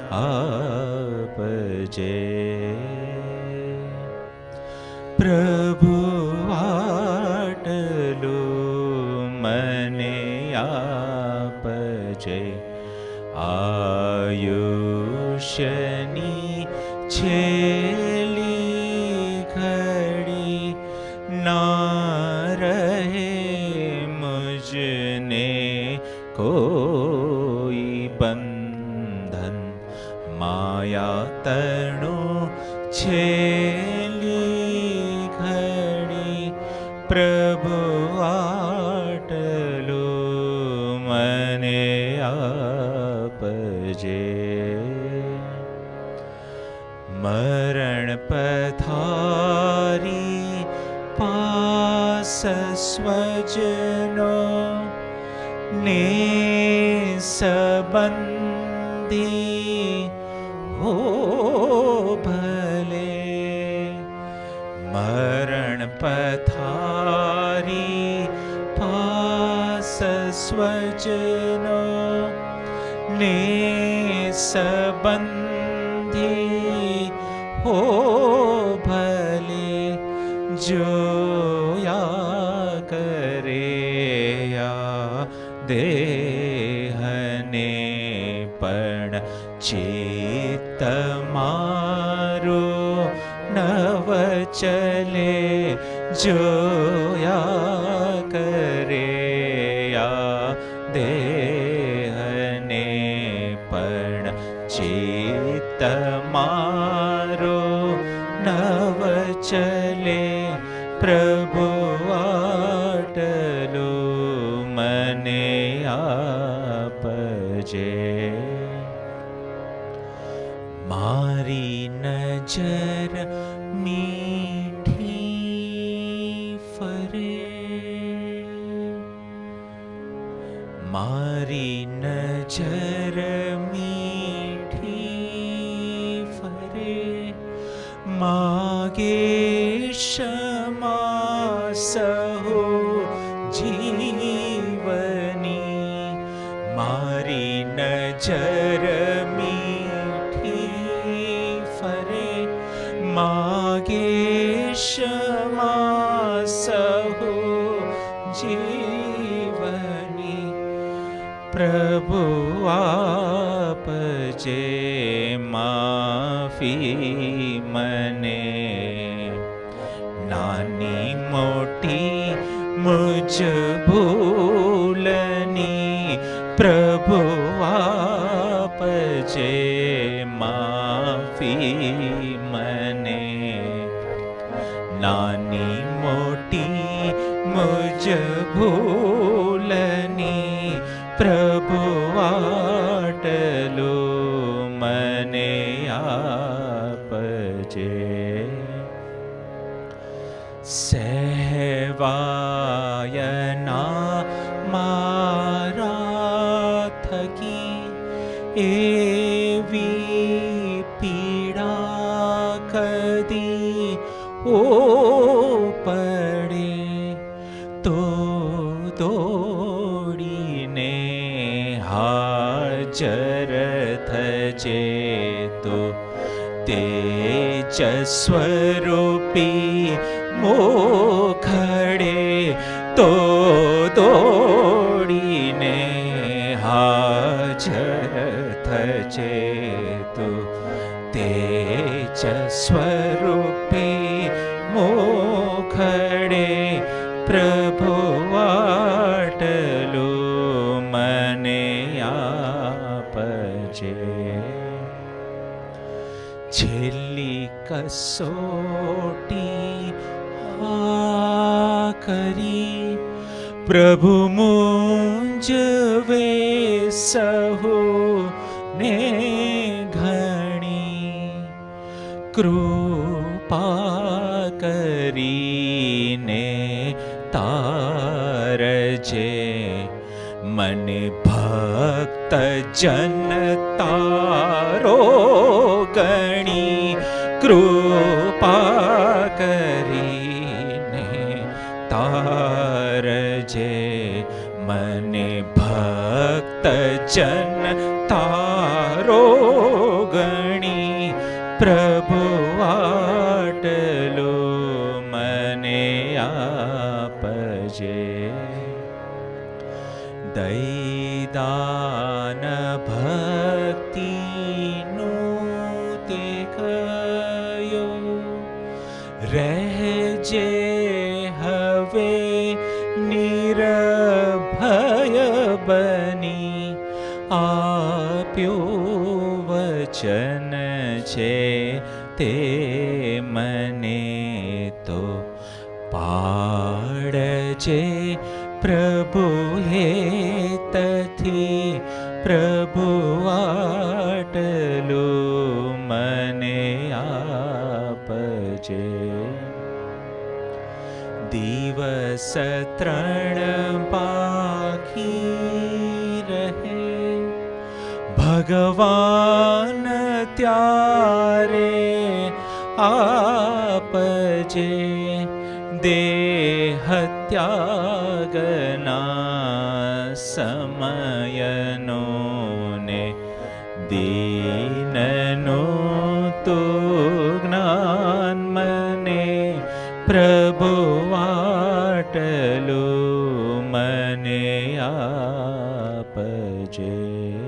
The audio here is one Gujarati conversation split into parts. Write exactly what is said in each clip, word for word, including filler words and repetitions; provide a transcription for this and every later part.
આપજે. પ્રભુ આટલું મને આપજે, આયુષ્યની છેલ્લી ઘડી ના રહે મુજને કોઈ બંધન, માયા તણું છેલ્લી ઘડી પ્રભુ આટલું મને આપજે. મરણ પથારી પાસ સ્વજનો ને સંબંધી હો ભલે, મરણ પથારી પાસ સ્વજનો ને સંબંધી હો ભલે, જોયા કરે આ દેહને પણ ચિત્ત મારું નવ ચલે, જોયા કરે આ દેહને પણ ચિત્ત મારું નવ ચલે, પ્રભુ આટલું મને આપજે. મારી નજર મીઠી ફરે, મારી નજર મીઠી ફરે, માગે ક્ષમા સહો જીવની, મારી નજર મીઠી ફરે, માગે ક્ષમા સહો જીવની, પ્રભુ આપજે માફી મને, નાની મોટી મુજ ભૂલની, પ્રભુ આપજે માફી મને, નાની મોટી મુજ ભૂલની, પ્રભુ આટલું મને આપજે. સહેવાયના મારા થકી એવી પીડા કદી ઓ પડે, તો દોડીને હાજર થજે, તો તેજ સ્વરૂપી મોખડે, તો દોડીને હાજર થજે, તો તેજ સ્વરૂપી મોખડે, પ્રભુ આટલું મને આપજે. છેલ્લી કસોટી આ કરી, પ્રભુ મુંજવે સહુ ને ઘણી, કૃપા કરીને તારજે મને ભક્ત જન તારો ગણી, કૃપા કરીને તારજે મને ભક્ત જન તારો ગણી પ્રભુ આટલો મને આપજે. દૈદાન ભક્તિનું તે કયો રહેજે હવે નિર્ભય બની. આપ્યું વચન છે તે મને તો પાડજે પ્રભુ હેતથી પ્રભુ આટલું મને આપજે. દિવસ ત્રણ પાખી રહે ભગવાન ત્યારે આપજે. દેહ ત્યાગના સમયનો ને દીનનો તો જ્ઞાન મને પ્રભુ આટલું મને આપજે.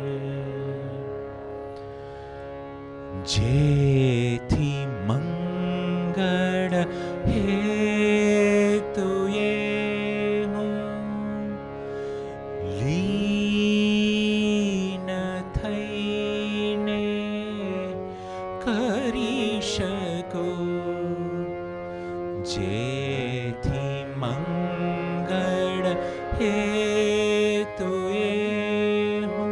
જેથી મંગળ હેતુએ હું લીન થઈને કરી શકું. જેથી મંગળ હેતુએ હું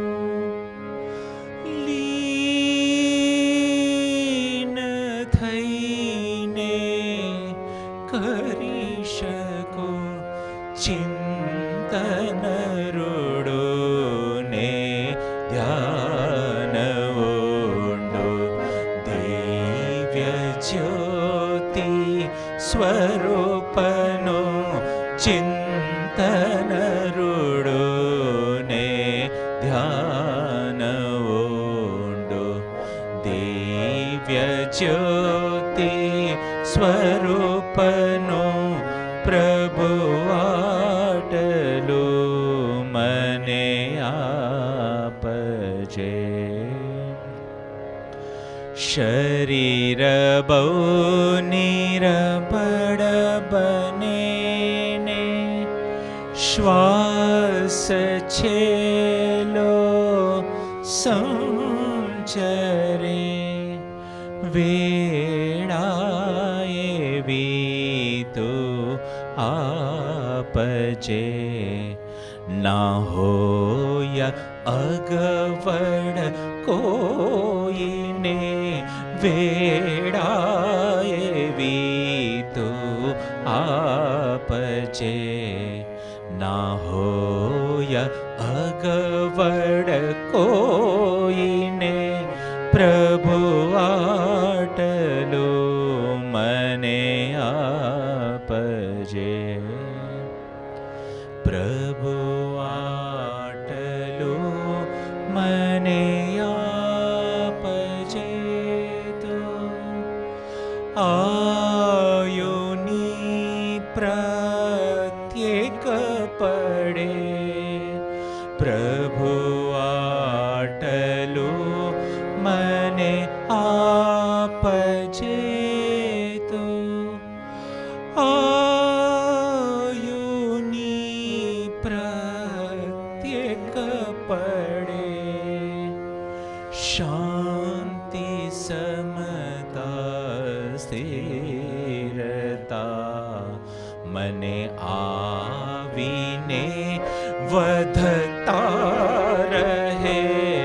લીન થઈને કરી શકું. ચિંતન રૂડો ને ધ્યાન ઊંડો દિવ્ય જ્યોતિ સ્વરૂપનો ચિંતન રૂડો ને ધ્યાન ઊંડો દિવ્ય જ્યોતિ સ્વરૂપનો પ્રભુ આટલું મને આપજે. શરીર બહુ નિર્બળ બને ને શ્વાસ છેલ્લો સંચરે. વેળાએ વી તું આપજે. ના હોય અગવડ કોઈને વેળાએ વી તું આપજે. ના હોય અગવડ કોઈને પ્રભુ આટલું મને આપજે. પ્રભુ આટલું મને આપજે. તો આયુની પ્રત્યેક પડે પ્રભુ આટલું મને આપજે. તો આયુની પ્રત્યેક પડે શાંતિ સમતા સ્થિરતા મને આવીને વધતા રહે.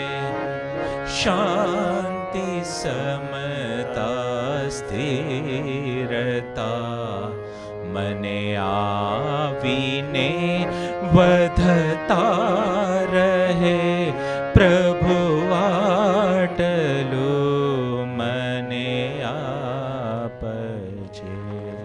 શાંતિ સમતા સ્થિરતા મને આવીને વધતા રહે. પ્રભુ આટલું મને આપજે.